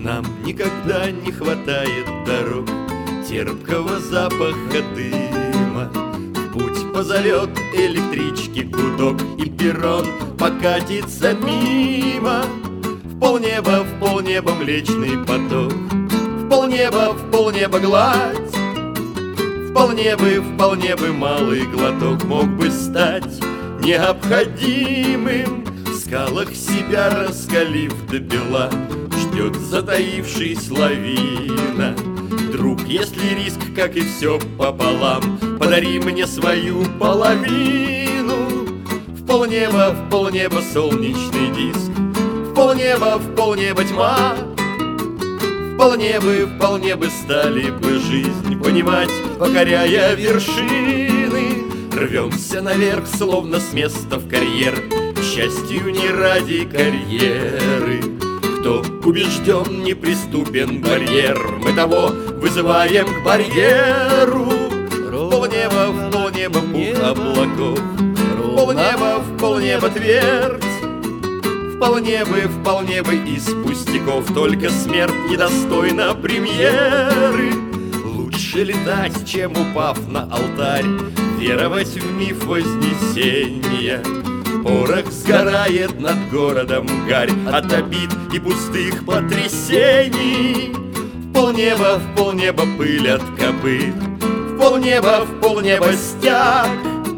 Нам никогда не хватает дорог, терпкого запаха дыма. В путь позовет электрички гудок, и перрон покатится мимо. В полнеба Млечный Поток, в полнеба гладь. Вполне бы малый глоток мог бы стать необходимым. В скалах себя раскалив до бела, ждет затаившись лавина. Друг, если риск, как и все пополам, подари мне свою половину. В полнеба солнечный диск, в полнеба тьма. Вполне бы стали бы жизнь понимать, покоряя вершины. Рвемся наверх, словно с места в карьер, к счастью, не ради карьеры. Кто убежден, неприступен барьер, мы того вызываем к барьеру. В полнеба пух облаков, в полнеба твердь. Вполне бы из пустяков, только смерть недостойна премьеры. Лучше летать, чем упав на алтарь, веровать в миф вознесения. Порох сгорает над городом гарь от обид и пустых потрясений. В полнеба пыль от копыт, в полнеба стяг.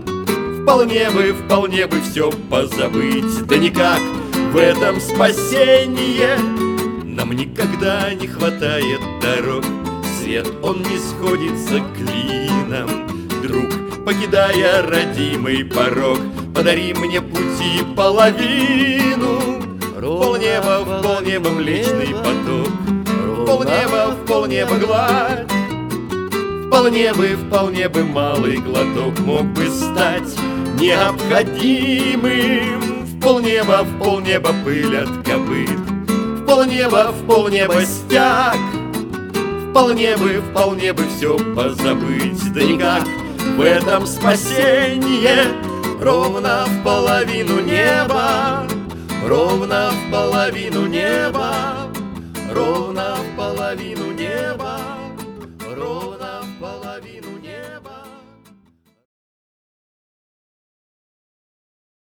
Вполне бы все позабыть, да никак в этом спасение. Нам никогда не хватает дорог, свет он не сходится клином. Друг, покидая родимый порог, подари мне пути половину. В полнеба Млечный Поток, в полнеба гладь. Вполне бы малый глоток мог бы стать необходимым. В полнеба пыль от копыт, в полнеба стяг. Вполне бы все позабыть, да никак в этом спасение. Ровно в половину неба, ровно в половину неба, ровно в